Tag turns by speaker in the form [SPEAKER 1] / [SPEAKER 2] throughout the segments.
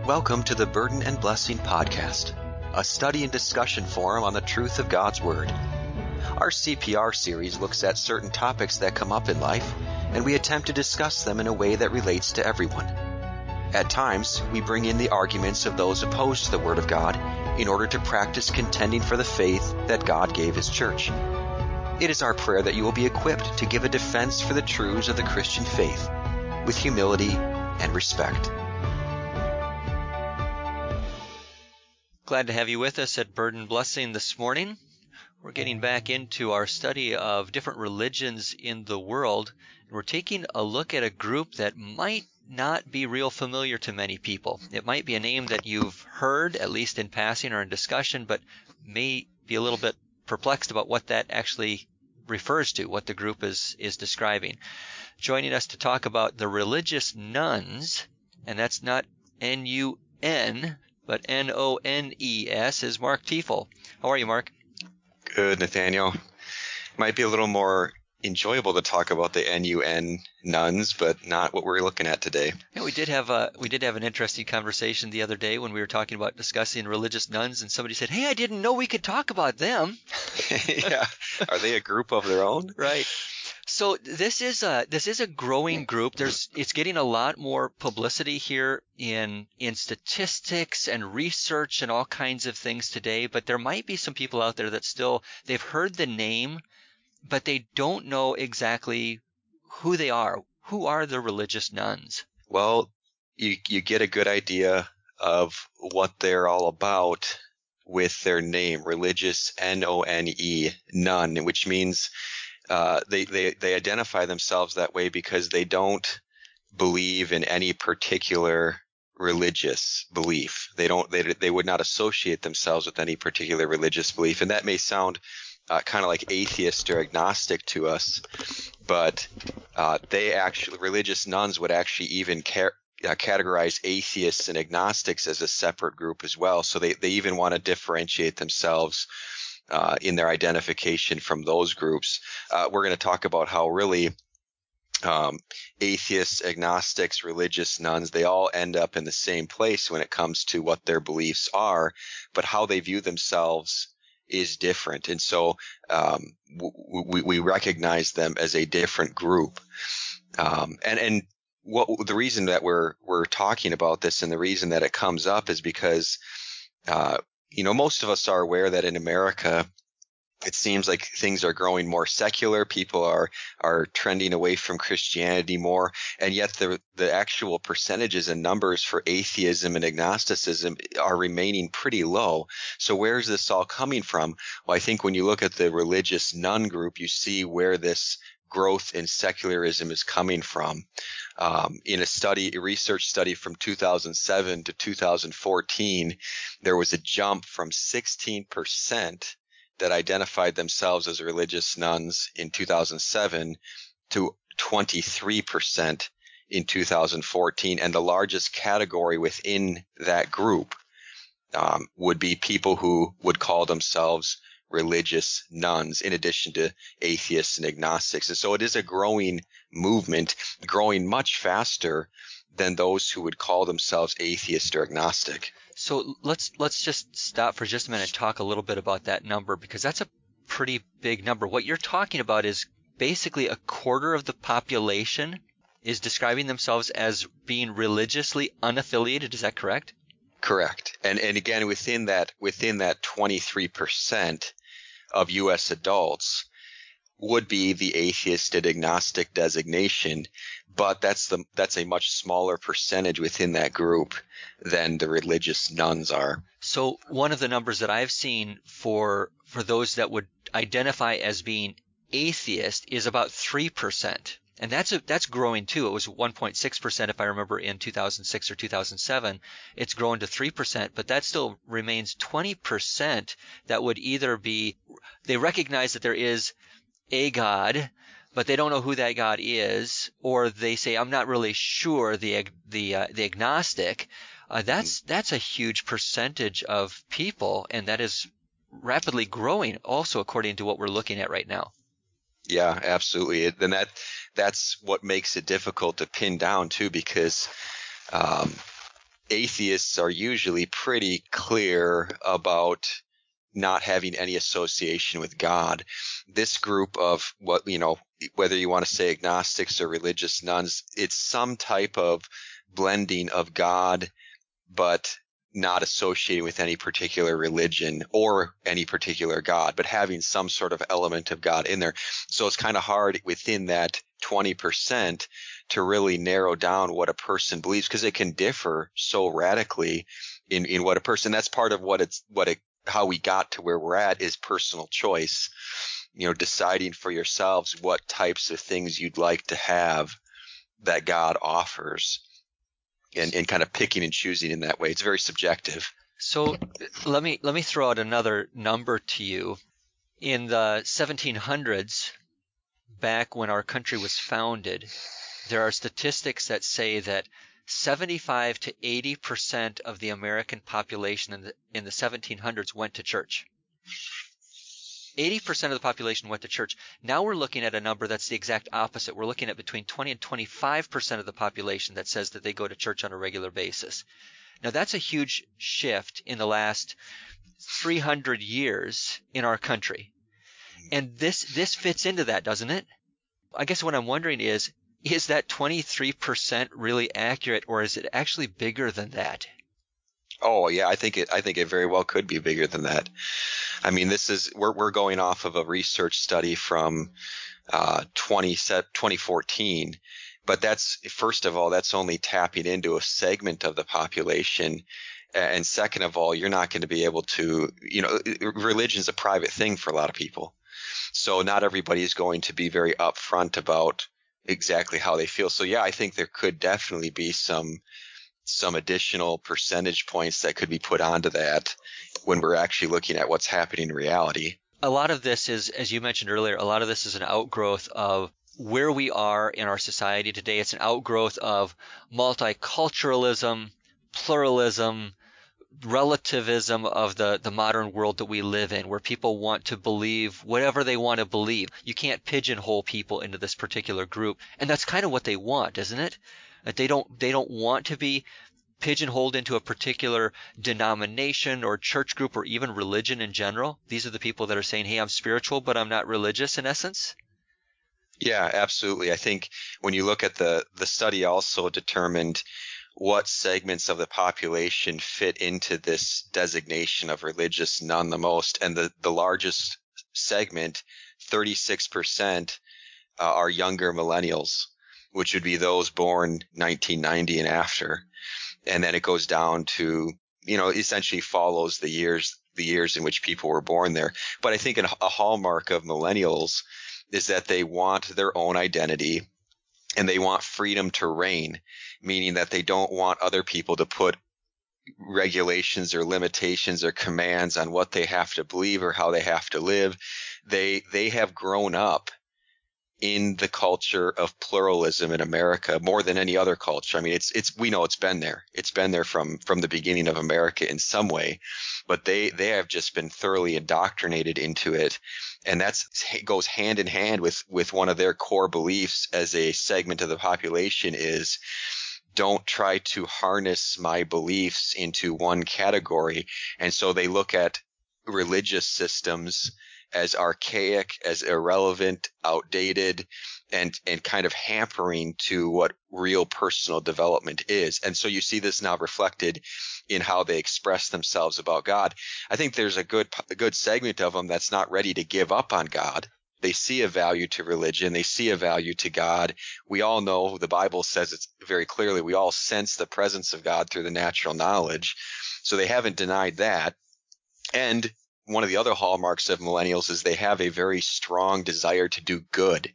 [SPEAKER 1] Welcome to the Burden and Blessing Podcast, a study and discussion forum on the truth of God's Word. Our CPR series looks at certain topics that come up in life, and we attempt to discuss them in a way that relates to everyone. At times, we bring in the arguments of those opposed to the Word of God in order to practice contending for the faith that God gave His church. It is our prayer that you will be equipped to give a defense for the truths of the Christian faith with humility and respect.
[SPEAKER 2] Glad to have you with us at Burden Blessing this morning. We're getting back into our study of different religions in the world, and we're taking a look at a group that might not be real familiar to many people. It might be a name that you've heard, at least in passing or in discussion, but may be a little bit perplexed about what that actually refers to, what the group is describing. Joining us to talk about the religious nuns, and that's not N-U-N, but N-O-N-E-S, is Mark Tiefel. How are you, Mark?
[SPEAKER 1] Good, Nathaniel. Might be a little more enjoyable to talk about the N-U-N nuns, but not what we're looking at today.
[SPEAKER 2] Yeah, we did have an interesting conversation the other day when we were talking about discussing religious nuns, and somebody said, "Hey, I didn't know we could talk about them."
[SPEAKER 1] Yeah, are they a group of their own?
[SPEAKER 2] Right. So this is a growing group. It's getting a lot more publicity here in statistics and research and all kinds of things today, but there might be some people out there that still, they've heard the name, but they don't know exactly who they are. Who are the religious nuns?
[SPEAKER 1] Well, you get a good idea of what they're all about with their name, religious, N-O-N-E, nun, which means they identify themselves that way because they don't believe in any particular religious belief. They would not associate themselves with any particular religious belief, and that may sound kind of like atheist or agnostic to us, but religious nuns would actually even categorize atheists and agnostics as a separate group as well. So they even want to differentiate themselves in their identification from those groups. We're going to talk about how really atheists, agnostics, religious nuns, they all end up in the same place when it comes to what their beliefs are, but how they view themselves is different. And so we recognize them as a different group. And what the reason that we're talking about this and the reason that it comes up is because most of us are aware that in America, it seems like things are growing more secular. People are trending away from Christianity more, and yet the actual percentages and numbers for atheism and agnosticism are remaining pretty low. So where is this all coming from? Well, I think when you look at the religious nun group, you see where this growth in secularism is coming from. In a research study from 2007 to 2014, there was a jump from 16% that identified themselves as religious nuns in 2007 to 23% in 2014. And the largest category within that group would be people who would call themselves religious nuns, in addition to atheists and agnostics. And so it is a growing movement, growing much faster than those who would call themselves atheist or agnostic.
[SPEAKER 2] So let's just stop for just a minute and talk a little bit about that number, because that's a pretty big number. What you're talking about is basically a quarter of the population is describing themselves as being religiously unaffiliated. Is that correct?
[SPEAKER 1] Correct. And again, within that 23% of U.S. adults would be the atheist and agnostic designation, but that's a much smaller percentage within that group than the religious nuns are.
[SPEAKER 2] So one of the numbers that I've seen for those that would identify as being atheist is about 3%. And that's growing too. It was 1.6% if I remember in 2006 or 2007. It's grown to 3%, but that still remains 20% that would either be, they recognize that there is a God, but they don't know who that God is, or they say, I'm not really sure, the agnostic. That's a huge percentage of people, and that is rapidly growing also according to what we're looking at right now.
[SPEAKER 1] Yeah, absolutely. And that's what makes it difficult to pin down too, because atheists are usually pretty clear about not having any association with God. This group of whether you want to say agnostics or religious nuns, it's some type of blending of God, but not associating with any particular religion or any particular God, but having some sort of element of God in there. So it's kind of hard within that 20% to really narrow down what a person believes, because it can differ so radically in what a person. That's part of how we got to where we're at, is personal choice. Deciding for yourselves what types of things you'd like to have that God offers, and kind of picking and choosing in that way. It's very subjective.
[SPEAKER 2] So let me throw out another number to you. In the 1700s, back when our country was founded, there are statistics that say that 75 to 80% of the American population in the 1700s went to church. 80% of the population went to church. Now we're looking at a number that's the exact opposite. We're looking at between 20 and 25% of the population that says that they go to church on a regular basis. Now that's a huge shift in the last 300 years in our country. And this fits into that, doesn't it? I guess what I'm wondering is that 23% really accurate, or is it actually bigger than that?
[SPEAKER 1] Oh yeah, I think it very well could be bigger than that. I mean, we're going off of a research study from 2014, but first of all, that's only tapping into a segment of the population. And second of all, you're not going to be able to, religion's a private thing for a lot of people. So not everybody is going to be very upfront about exactly how they feel. So yeah, I think there could definitely be some additional percentage points that could be put onto that when we're actually looking at what's happening in reality.
[SPEAKER 2] A lot of this is, as you mentioned earlier, a lot of this is an outgrowth of where we are in our society today. It's an outgrowth of multiculturalism, pluralism, relativism of the modern world that we live in, where people want to believe whatever they want to believe. You can't pigeonhole people into this particular group, and that's kind of what they want, isn't it? They don't want to be pigeonholed into a particular denomination or church group or even religion in general. These are the people that are saying, hey, I'm spiritual, but I'm not religious, in essence.
[SPEAKER 1] Yeah, absolutely. I think when you look at the study also determined what segments of the population fit into this designation of religious nun the most. And the largest segment, 36%, are younger millennials, which would be those born 1990 and after. And then it goes down to, essentially follows the years in which people were born there. But I think a hallmark of millennials is that they want their own identity and they want freedom to reign, meaning that they don't want other people to put regulations or limitations or commands on what they have to believe or how they have to live. They have grown up in the culture of pluralism in America more than any other culture. I mean, we know it's been there. It's been there from the beginning of America in some way, but they have just been thoroughly indoctrinated into it. And goes hand in hand with one of their core beliefs as a segment of the population is, don't try to harness my beliefs into one category. And so they look at religious systems as archaic, as irrelevant, outdated, and kind of hampering to what real personal development is. And so you see this now reflected in how they express themselves about God. I think there's a good segment of them that's not ready to give up on God. They see a value to religion. They see a value to God. We all know the Bible says it very clearly. We all sense the presence of God through the natural knowledge. So they haven't denied that. And one of the other hallmarks of millennials is they have a very strong desire to do good,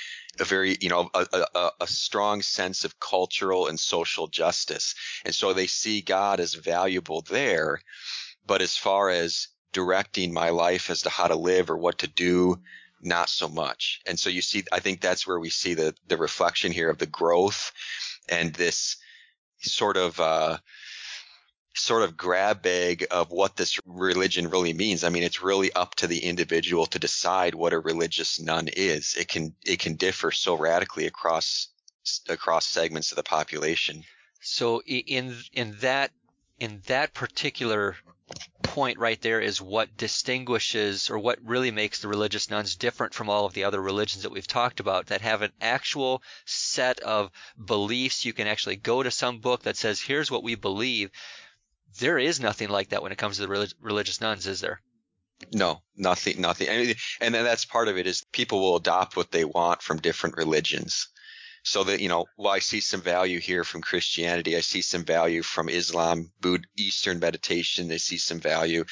[SPEAKER 1] a strong sense of cultural and social justice. And so they see God as valuable there. But as far as directing my life as to how to live or what to do, not so much. And so you see, I think that's where we see the reflection here of the growth and this sort of grab bag of what this religion really means. I mean, it's really up to the individual to decide what a religious nun is. It can differ so radically across segments of the population.
[SPEAKER 2] So in that in that particular point right there is what distinguishes or what really makes the religious nuns different from all of the other religions that we've talked about, that have an actual set of beliefs. You can actually go to some book that says, here's what we believe. There is nothing like that when it comes to the religious nuns, is there?
[SPEAKER 1] No, nothing. And then that's part of it, is people will adopt what they want from different religions. So that, well, I see some value here from Christianity. I see some value from Islam, Eastern meditation. I see some value.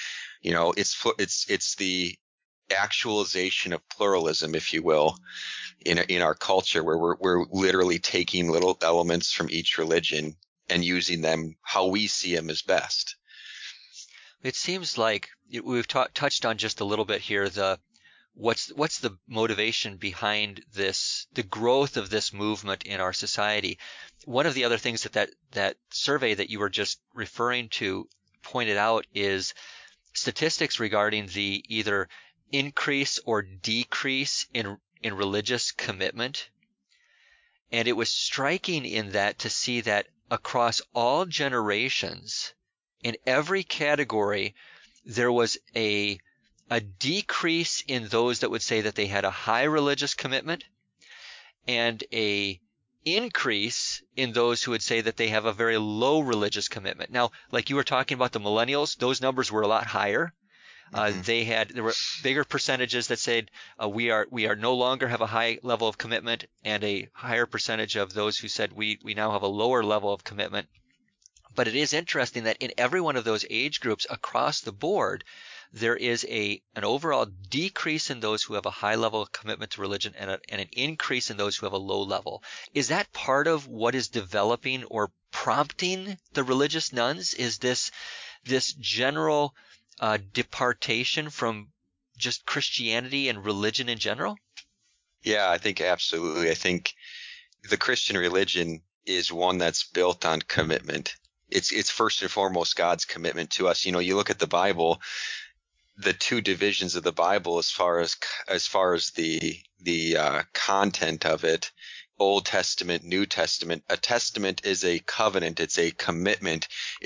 [SPEAKER 1] It's the actualization of pluralism, if you will, in our culture, where we're literally taking little elements from each religion and using them how we see them as best.
[SPEAKER 2] It seems like we've touched on just a little bit here what's the motivation behind this, the growth of this movement in our society. One of the other things that survey that you were just referring to pointed out is statistics regarding the either increase or decrease in religious commitment. And it was striking in that to see that across all generations, in every category, there was a decrease in those that would say that they had a high religious commitment, and a increase in those who would say that they have a very low religious commitment. Now, like you were talking about the millennials, those numbers were a lot higher. There were bigger percentages that said we are no longer have a high level of commitment, and a higher percentage of those who said we now have a lower level of commitment. But it is interesting that in every one of those age groups across the board, there is an overall decrease in those who have a high level of commitment to religion, and an increase in those who have a low level. Is that part of what is developing or prompting the religious nuns? Is this general departation from just Christianity and religion in general?
[SPEAKER 1] Yeah, I think absolutely. I think the Christian religion is one that's built on commitment. It's first and foremost God's commitment to us. You look at the Bible, the two divisions of the Bible as far as the content of it, Old Testament, New Testament. A testament is a covenant. It's a commitment.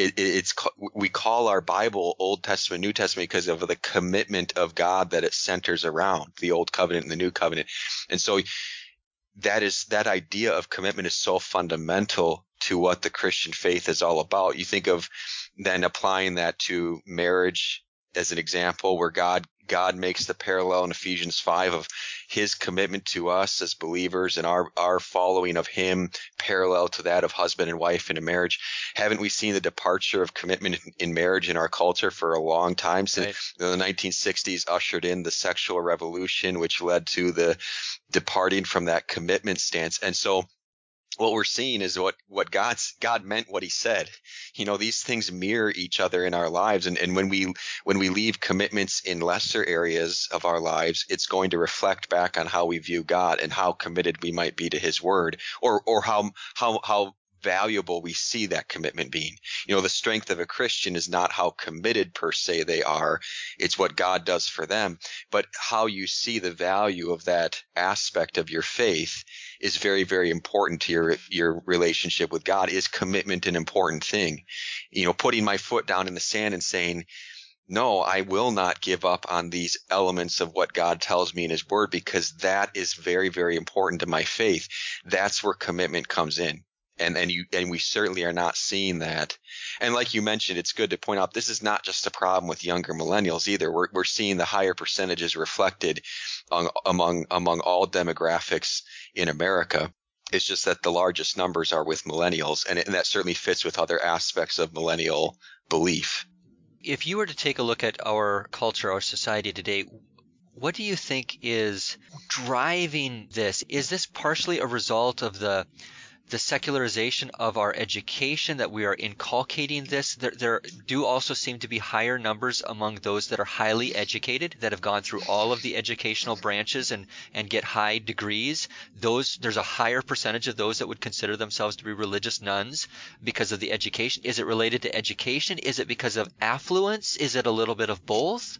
[SPEAKER 1] We call our Bible Old Testament, New Testament because of the commitment of God that it centers around, the Old Covenant and the New Covenant. And so that idea of commitment is so fundamental to what the Christian faith is all about. You think of then applying that to marriage as an example, where God makes the parallel in Ephesians 5 of his commitment to us as believers, and our following of him parallel to that of husband and wife in a marriage. Haven't we seen the departure of commitment in marriage in our culture for a long time? Since the 1960s ushered in the sexual revolution, which led to the departing from that commitment stance. And so what we're seeing is what God meant what he said. These things mirror each other in our lives. And when we leave commitments in lesser areas of our lives, it's going to reflect back on how we view God and how committed we might be to his word, or how valuable we see that commitment being. The strength of a Christian is not how committed per se they are. It's what God does for them. But how you see the value of that aspect of your faith is very, very important to your relationship with God. Is commitment an important thing? Putting my foot down in the sand and saying, no, I will not give up on these elements of what God tells me in his word, because that is very, very important to my faith. That's where commitment comes in. And we certainly are not seeing that. And like you mentioned, it's good to point out this is not just a problem with younger millennials either. We're seeing the higher percentages reflected among all demographics in America. It's just that the largest numbers are with millennials, and that certainly fits with other aspects of millennial belief.
[SPEAKER 2] If you were to take a look at our culture, our society today, what do you think is driving this? Is this partially a result of the secularization of our education, that we are inculcating this? There do also seem to be higher numbers among those that are highly educated, that have gone through all of the educational branches and get high degrees. There's a higher percentage of those that would consider themselves to be religious nuns because of the education. Is it related to education? Is it because of affluence? Is it a little bit of both?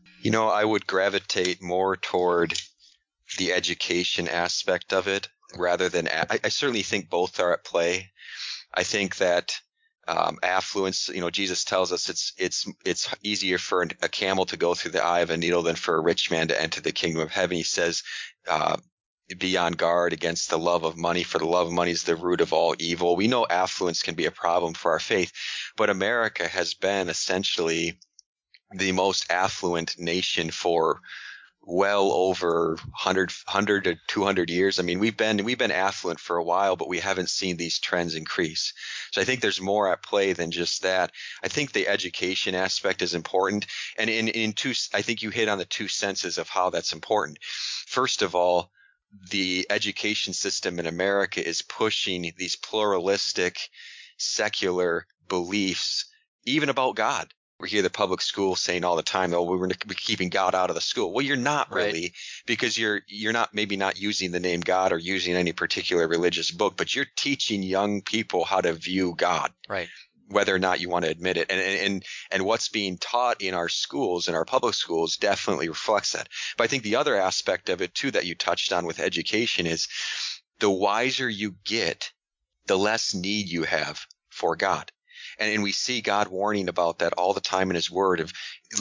[SPEAKER 1] I would gravitate more toward the education aspect of it, rather than I certainly think both are at play. I think that affluence. Jesus tells us it's easier for a camel to go through the eye of a needle than for a rich man to enter the kingdom of heaven. He says, be on guard against the love of money, for the love of money is the root of all evil. We know affluence can be a problem for our faith, but America has been essentially the most affluent nation for well over 100 to 200 years. I mean, we've been affluent for a while, but we haven't seen these trends increase. So I think there's more at play than just that. I think the education aspect is important. And I think you hit on the two senses of how that's important. First of all, the education system in America is pushing these pluralistic, secular beliefs, even about God. We hear the public school saying all the time, "Oh, we're keeping God out of the school." Well, you're not really,
[SPEAKER 2] Right.
[SPEAKER 1] because you're maybe not using the name God or using any particular religious book, but you're teaching young people how to view God,
[SPEAKER 2] Right.
[SPEAKER 1] whether or not you want to admit it. And what's being taught in our schools, in our public schools, definitely reflects that. But I think the other aspect of it too that you touched on with education is the wiser you get, the less need you have for God. And we see God warning about that all the time in his word.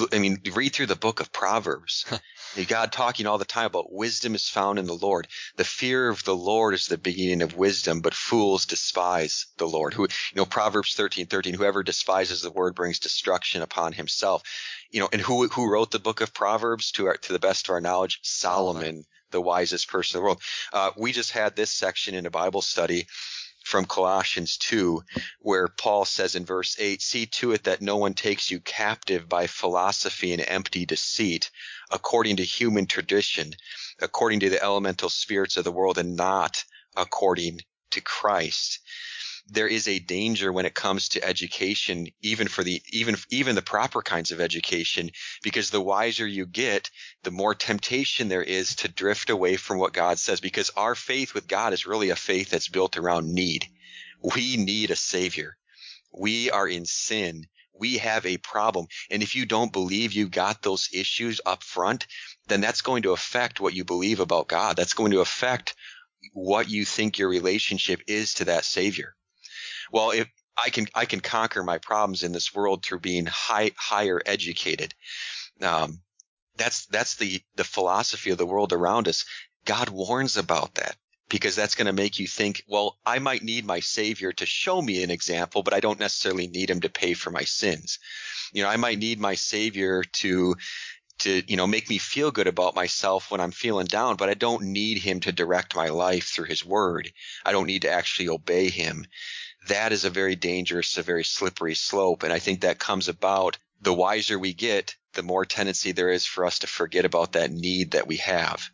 [SPEAKER 1] Read through the book of Proverbs. God talking all the time about wisdom is found in the Lord. The fear of the Lord is the beginning of wisdom, but fools despise the Lord. Proverbs 13:13, whoever despises the word brings destruction upon himself. And who wrote the book of Proverbs to the best of our knowledge? Solomon, the wisest person in the world. We just had this section in a Bible study from Colossians 2, where Paul says in verse 8, "See to it that no one takes you captive by philosophy and empty deceit, according to human tradition, according to the elemental spirits of the world, and not according to Christ." There is a danger when it comes to education, even for even the proper kinds of education, because the wiser you get, the more temptation there is to drift away from what God says, because our faith with God is really a faith that's built around need. We need a savior. We are in sin. We have a problem. And if you don't believe you've got those issues up front, then that's going to affect what you believe about God. That's going to affect what you think your relationship is to that savior. Well, if I can conquer my problems in this world through being higher educated. That's the philosophy of the world around us. God warns about that, because that's going to make you think, well, I might need my savior to show me an example, but I don't necessarily need him to pay for my sins. I might need my savior to make me feel good about myself when I'm feeling down, but I don't need him to direct my life through his word. I don't need to actually obey him. That is a very dangerous, a very slippery slope. And I think that comes about the wiser we get, the more tendency there is for us to forget about that need that we have.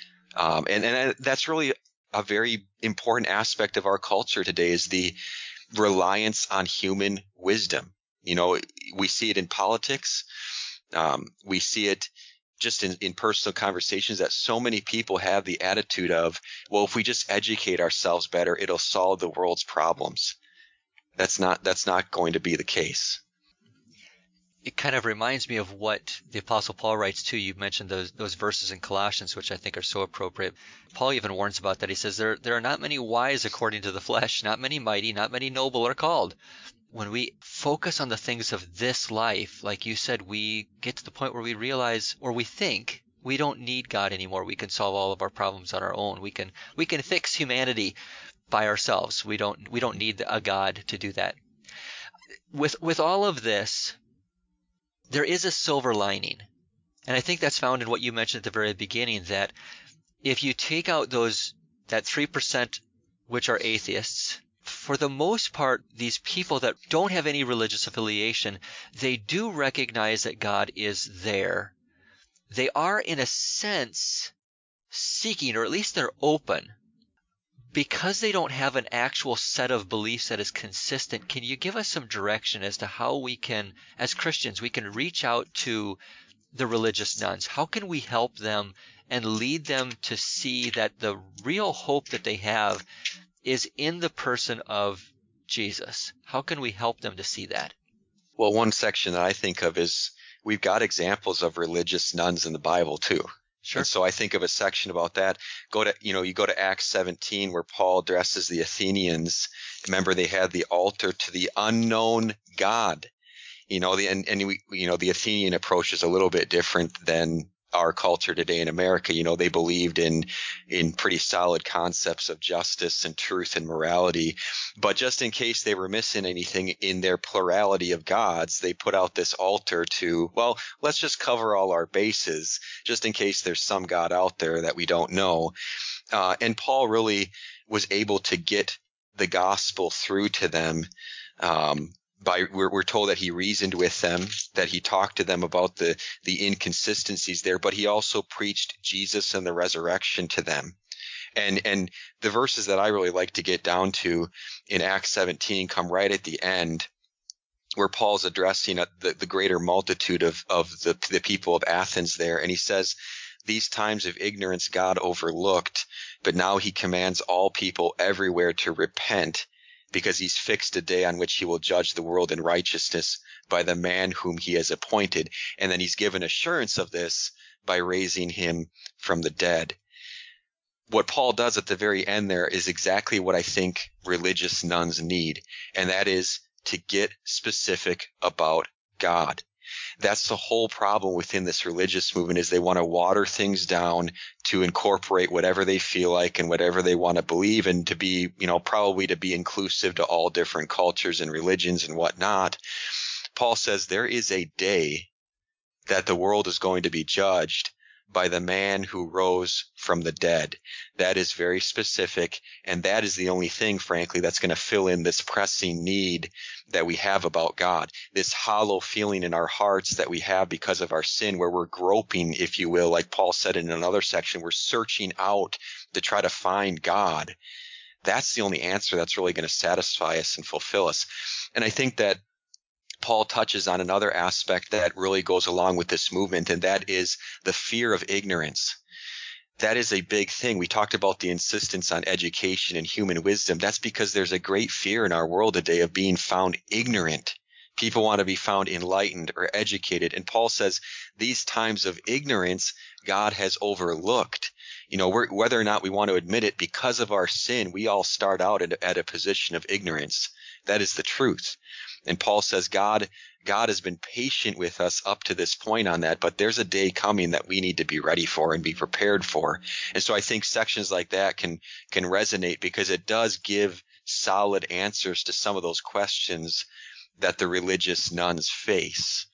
[SPEAKER 1] And that's really a very important aspect of our culture today, is the reliance on human wisdom. We see it in politics. We see it just in personal conversations, that so many people have the attitude of, well, if we just educate ourselves better, it'll solve the world's problems. That's not going to be the case.
[SPEAKER 2] It kind of reminds me of what the Apostle Paul writes too. You mentioned those verses in Colossians, which I think are so appropriate. Paul even warns about that. He says, there are not many wise according to the flesh, not many mighty, not many noble are called. When we focus on the things of this life, like you said, we get to the point where we realize, or we think, we don't need God anymore. We can solve all of our problems on our own. We can fix humanity by ourselves. We don't need a God to do that. With all of this, there is a silver lining. And I think that's found in what you mentioned at the very beginning, that if you take out that 3% which are atheists, for the most part, these people that don't have any religious affiliation, they do recognize that God is there. They are, in a sense, seeking, or at least they're open. Because they don't have an actual set of beliefs that is consistent, can you give us some direction as to how we can, as Christians, we can reach out to the religious nuns? How can we help them and lead them to see that the real hope that they have is in the person of Jesus? How can we help them to see that?
[SPEAKER 1] Well, one section that I think of is, we've got examples of religious nuns in the Bible too.
[SPEAKER 2] Sure.
[SPEAKER 1] And so I think of a section about that. You go to Acts 17, where Paul addresses the Athenians Remember, they had the altar to the unknown God. The Athenian approach is a little bit different than our culture today in America. They believed in pretty solid concepts of justice and truth and morality. But just in case they were missing anything in their plurality of gods, they put out this altar to, well, let's just cover all our bases just in case there's some God out there that we don't know. And Paul really was able to get the gospel through to them. We're told that he reasoned with them, that he talked to them about the inconsistencies there, but he also preached Jesus and the resurrection to them. And the verses that I really like to get down to in Acts 17 come right at the end, where Paul's addressing the greater multitude of the people of Athens there. And he says, "These times of ignorance God overlooked, but now he commands all people everywhere to repent, because he's fixed a day on which he will judge the world in righteousness by the man whom he has appointed." And then he's given assurance of this by raising him from the dead. What Paul does at the very end there is exactly what I think religious nuns need, and that is to get specific about God. That's the whole problem within this religious movement, is they want to water things down to incorporate whatever they feel like and whatever they want to believe, and to be, probably to be inclusive to all different cultures and religions and whatnot. Paul says there is a day that the world is going to be judged by the man who rose from the dead. That is very specific, and that is the only thing, frankly, that's going to fill in this pressing need that we have about God, this hollow feeling in our hearts that we have because of our sin, where we're groping, if you will, like Paul said in another section, we're searching out to try to find God. That's the only answer that's really going to satisfy us and fulfill us. And I think that Paul touches on another aspect that really goes along with this movement, and that is the fear of ignorance. That is a big thing. We talked about the insistence on education and human wisdom. That's because there's a great fear in our world today of being found ignorant. People want to be found enlightened or educated. And Paul says these times of ignorance God has overlooked. Whether or not we want to admit it, because of our sin, we all start out at a position of ignorance. That is the truth. And Paul says God has been patient with us up to this point on that, but there's a day coming that we need to be ready for and be prepared for. And so I think sections like that can resonate, because it does give solid answers to some of those questions that the religious nuns face.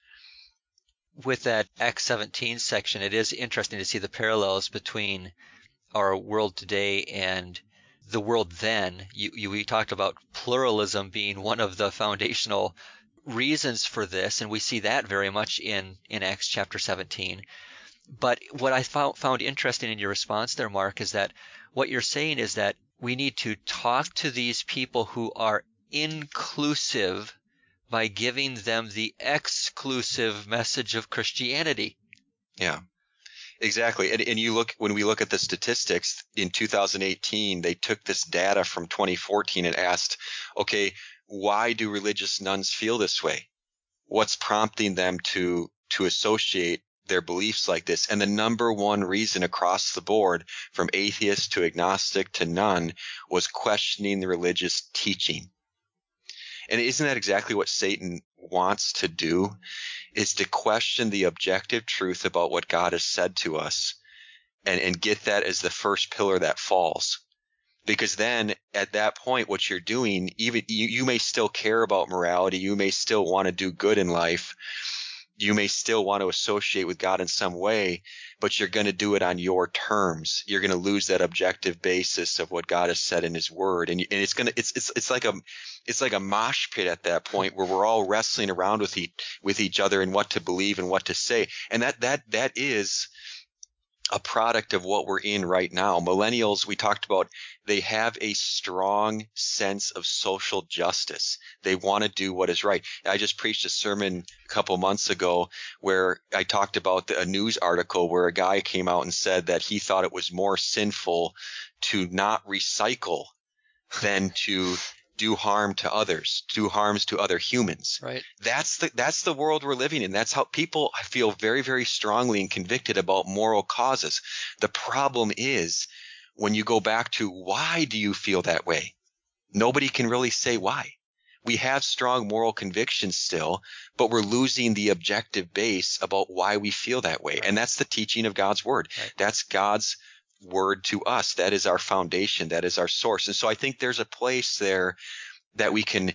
[SPEAKER 2] With that Acts 17 section, it is interesting to see the parallels between our world today and the world then. We talked about pluralism being one of the foundational reasons for this, and we see that very much in Acts chapter 17. But what I found interesting in your response there, Mark, is that what you're saying is that we need to talk to these people who are inclusive by giving them the exclusive message of Christianity.
[SPEAKER 1] Yeah. Exactly. And when we look at the statistics in 2018, they took this data from 2014 and asked, okay, why do religious nuns feel this way? What's prompting them to associate their beliefs like this? And the number one reason across the board, from atheist to agnostic to none, was questioning the religious teaching. And isn't that exactly what Satan wants to do? Is to question the objective truth about what God has said to us, and get that as the first pillar that falls. Because then at that point, what you're doing, even you may still care about morality, you may still want to do good in life, you may still want to associate with God in some way, but you're going to do it on your terms. You're going to lose that objective basis of what God has said in His Word, and it's like a mosh pit at that point, where we're all wrestling around with each other and what to believe and what to say, and that is a product of what we're in right now. Millennials, we talked about, they have a strong sense of social justice. They want to do what is right. I just preached a sermon a couple months ago where I talked about a news article where a guy came out and said that he thought it was more sinful to not recycle than to do harm to others, do harms to other humans.
[SPEAKER 2] Right.
[SPEAKER 1] That's the world we're living in. That's how people feel very, very strongly and convicted about moral causes. The problem is when you go back to, why do you feel that way? nobody can really say why. We have strong moral convictions still, but we're losing the objective base about why we feel that way.
[SPEAKER 2] Right.
[SPEAKER 1] And that's the teaching of God's word.
[SPEAKER 2] Right.
[SPEAKER 1] That's God's word to us. That is our foundation. That is our source. And so I think there's a place there that we can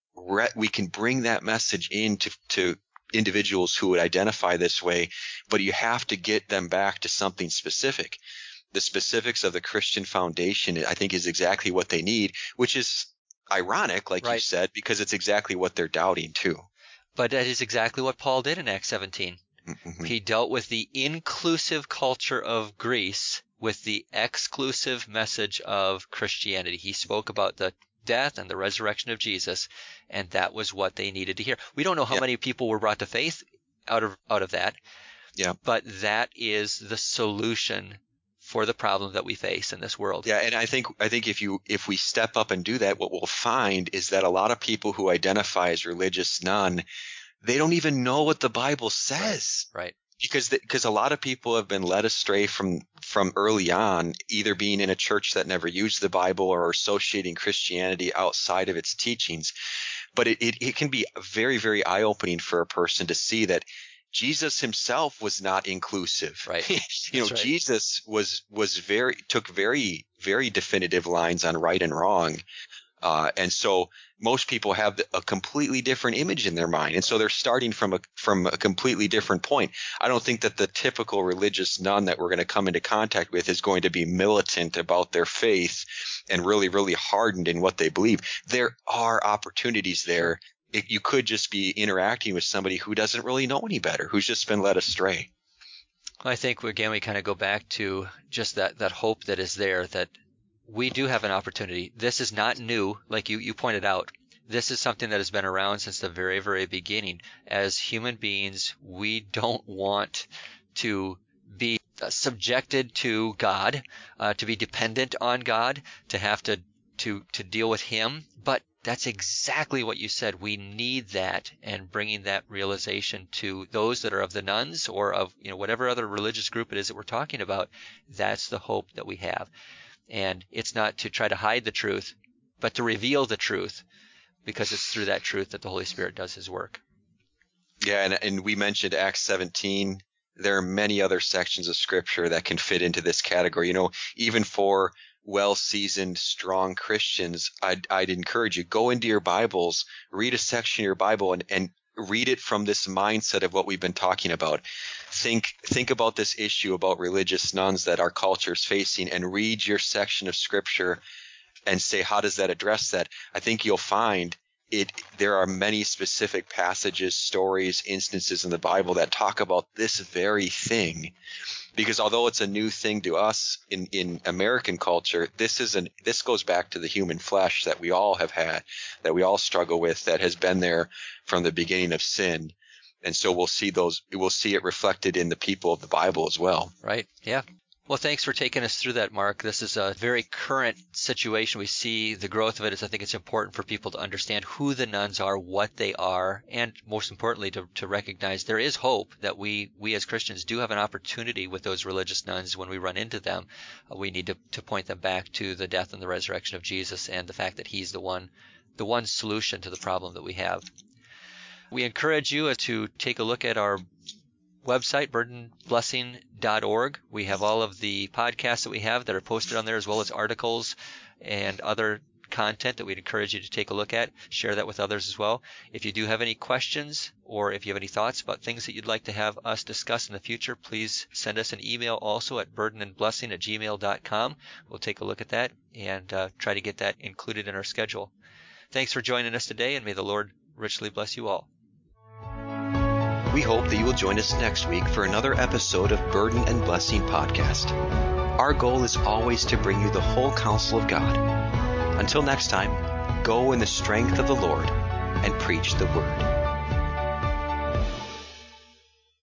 [SPEAKER 1] bring that message into to individuals who would identify this way, but you have to get them back to something specific. The specifics of the Christian foundation, I think, is exactly what they need, which is ironic, like you said, because it's exactly what they're doubting too.
[SPEAKER 2] But that is exactly what Paul did in Acts 17. Mm-hmm. He dealt with the inclusive culture of Greece with the exclusive message of Christianity. He spoke about the death and the resurrection of Jesus, and that was what they needed to hear. We don't know how many people were brought to faith out of that. Yeah. But that is the solution for the problem that we face in this world.
[SPEAKER 1] Yeah, and I think if we step up and do that, what we'll find is that a lot of people who identify as religious none, they don't even know what the Bible says.
[SPEAKER 2] Right.
[SPEAKER 1] Because a lot of people have been led astray from early on, either being in a church that never used the Bible or associating Christianity outside of its teachings. But it can be very, very eye-opening for a person to see that Jesus himself was not inclusive.
[SPEAKER 2] Right.
[SPEAKER 1] Right. Jesus took very, very definitive lines on right and wrong. And so most people have a completely different image in their mind. And so they're starting from a completely different point. I don't think that the typical religious nun that we're going to come into contact with is going to be militant about their faith and really, really hardened in what they believe. There are opportunities there. You could just be interacting with somebody who doesn't really know any better, who's just been led astray.
[SPEAKER 2] I think, again, we kind of go back to just that hope that is there, that we do have an opportunity. This is not new, like you pointed out. This is something that has been around since the very, very beginning. As human beings, we don't want to be subjected to God, to be dependent on God, to have to deal with Him. But that's exactly what you said. We need that, and bringing that realization to those that are of the nuns or of whatever other religious group it is that we're talking about. That's the hope that we have. And it's not to try to hide the truth, but to reveal the truth, because it's through that truth that the Holy Spirit does His work.
[SPEAKER 1] Yeah, and we mentioned Acts 17. There are many other sections of Scripture that can fit into this category. Even for well-seasoned, strong Christians, I'd encourage you, go into your Bibles, read a section of your Bible, and read it from this mindset of what we've been talking about. Think about this issue about religious nuns that our culture is facing, and read your section of Scripture and say, how does that address that? I think you'll find there are many specific passages, stories, instances in the Bible that talk about this very thing. Because although it's a new thing to us in American culture, this goes back to the human flesh that we all have had, that we all struggle with, that has been there from the beginning of sin. And so we'll see it reflected in the people of the Bible as well.
[SPEAKER 2] Right. Yeah. Well, thanks for taking us through that, Mark. This is a very current situation. We see the growth of it. I think it's important for people to understand who the nuns are, what they are, and most importantly, to recognize there is hope that we as Christians do have an opportunity with those religious nuns when we run into them. We need to point them back to the death and the resurrection of Jesus and the fact that He's the one solution to the problem that we have. We encourage you to take a look at our website, burdenblessing.org. We have all of the podcasts that we have that are posted on there, as well as articles and other content that we'd encourage you to take a look at. Share that with others as well. If you do have any questions, or if you have any thoughts about things that you'd like to have us discuss in the future, please send us an email also at burdenandblessing@gmail.com. We'll take a look at that and try to get that included in our schedule. Thanks for joining us today, and may the Lord richly bless you all.
[SPEAKER 1] We hope that you will join us next week for another episode of Burden and Blessing Podcast. Our goal is always to bring you the whole counsel of God. Until next time, go in the strength of the Lord and preach the word.